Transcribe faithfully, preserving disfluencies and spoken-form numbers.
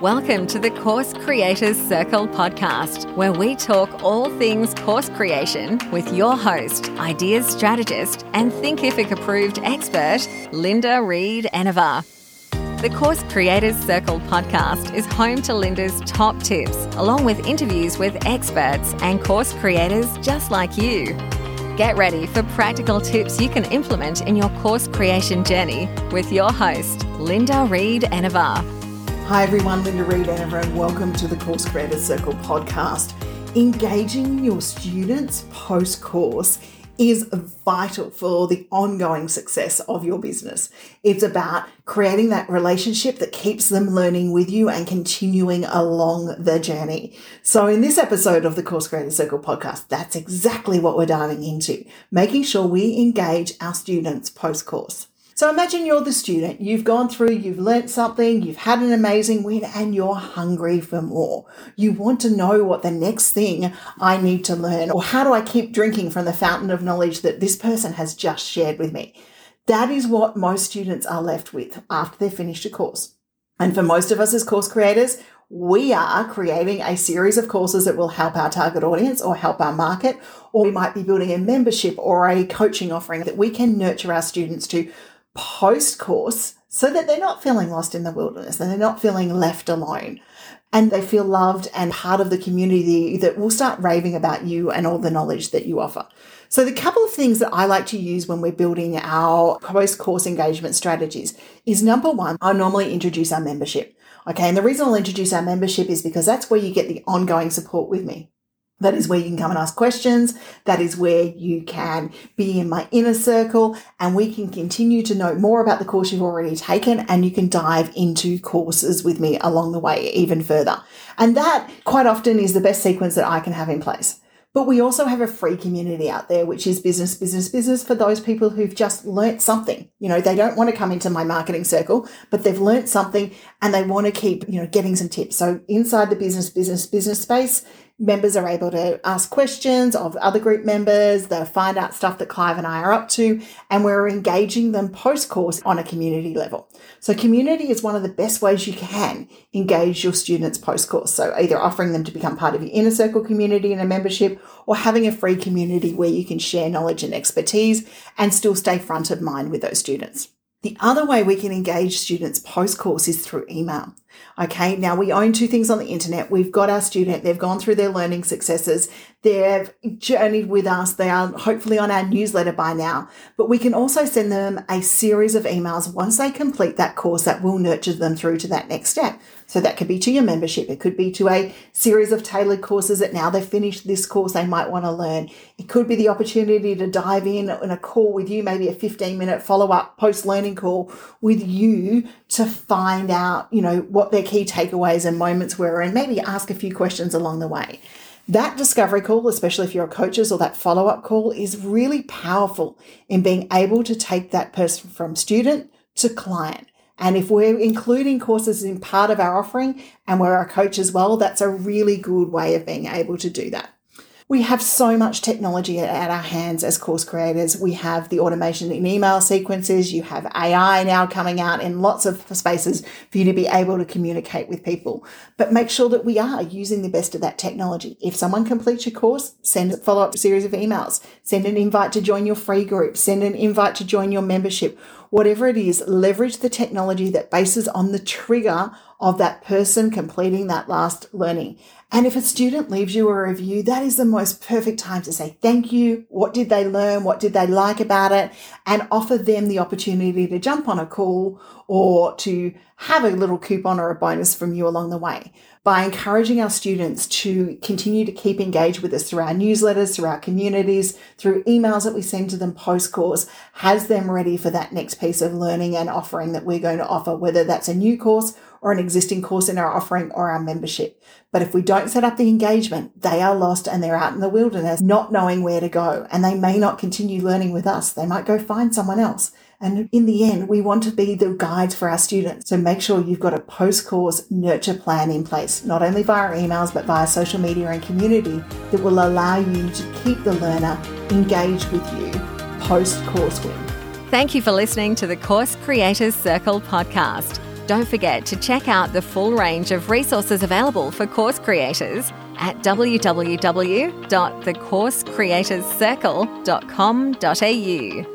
Welcome to the Course Creators Circle podcast, where we talk all things course creation with your host, ideas strategist, and Thinkific approved expert, Linda Reed Enever. The Course Creators Circle podcast is home to Linda's top tips, along with interviews with experts and course creators just like you. Get ready for practical tips you can implement in your course creation journey with your host, Linda Reed Enever. Hi everyone, Linda Reed Enever, and welcome to the Course Creators Circle podcast. Engaging your students post-course is vital for the ongoing success of your business. It's about creating that relationship that keeps them learning with you and continuing along the journey. So in this episode of the Course Creators Circle podcast, that's exactly what we're diving into, making sure we engage our students post-course. So imagine you're the student, you've gone through, you've learnt something, you've had an amazing win, and you're hungry for more. You want to know what the next thing I need to learn, or how do I keep drinking from the fountain of knowledge that this person has just shared with me? That is what most students are left with after they've finished a course. And for most of us as course creators, we are creating a series of courses that will help our target audience or help our market, or we might be building a membership or a coaching offering that we can nurture our students to post-course so that they're not feeling lost in the wilderness and they're not feeling left alone, and they feel loved and part of the community that will start raving about you and all the knowledge that you offer. So the couple of things that I like to use when we're building our post-course engagement strategies is, number one, I normally introduce our membership. Okay, and the reason I'll introduce our membership is because that's where you get the ongoing support with me. That is where you can come and ask questions. That is where you can be in my inner circle, and we can continue to know more about the course you've already taken, and you can dive into courses with me along the way even further. And that quite often is the best sequence that I can have in place. But we also have a free community out there, which is business, business, business for those people who've just learnt something. You know, they don't want to come into my marketing circle, but they've learnt something and they want to keep, you know, getting some tips. So inside the business, business, business space, members are able to ask questions of other group members. They'll find out stuff that Clive and I are up to, and we're engaging them post-course on a community level. So community is one of the best ways you can engage your students post-course. So either offering them to become part of your inner circle community in a membership, or having a free community where you can share knowledge and expertise and still stay front of mind with those students. The other way we can engage students post-course is through email. Okay, now we own two things on the internet. We've got our student, they've gone through their learning successes, they've journeyed with us, they are hopefully on our newsletter by now, but we can also send them a series of emails once they complete that course that will nurture them through to that next step. So that could be to your membership. It could be to a series of tailored courses that now they've finished this course they might want to learn. It could be the opportunity to dive in in a call with you, maybe a fifteen minute follow-up post-learning call with you to find out, you know, what their key takeaways and moments were, and maybe ask a few questions along the way. That discovery call, especially if you're a coaches, or that follow-up call, is really powerful in being able to take that person from student to client. And if we're including courses in part of our offering and we're a coach as well, that's a really good way of being able to do that. We have so much technology at our hands as course creators. We have the automation in email sequences. You have A I now coming out in lots of spaces for you to be able to communicate with people. But make sure that we are using the best of that technology. If someone completes your course, send a follow-up series of emails. Send an invite to join your free group. Send an invite to join your membership. Whatever it is, leverage the technology that bases on the trigger of that person completing that last learning. And if a student leaves you a review, that is the most perfect time to say thank you. What did they learn? What did they like about it? And offer them the opportunity to jump on a call or to have a little coupon or a bonus from you along the way. By encouraging our students to continue to keep engaged with us through our newsletters, through our communities, through emails that we send to them post-course, has them ready for that next piece of learning and offering that we're going to offer, whether that's a new course or an existing course in our offering or our membership. But if we don't set up the engagement, they are lost and they're out in the wilderness, not knowing where to go. And they may not continue learning with us. They might go find someone else. And in the end, we want to be the guides for our students. So make sure you've got a post-course nurture plan in place, not only via emails, but via social media and community that will allow you to keep the learner engaged with you post-course win. Thank you for listening to the Course Creators Circle podcast. Don't forget to check out the full range of resources available for course creators at w w w dot the course creators circle dot com dot a u.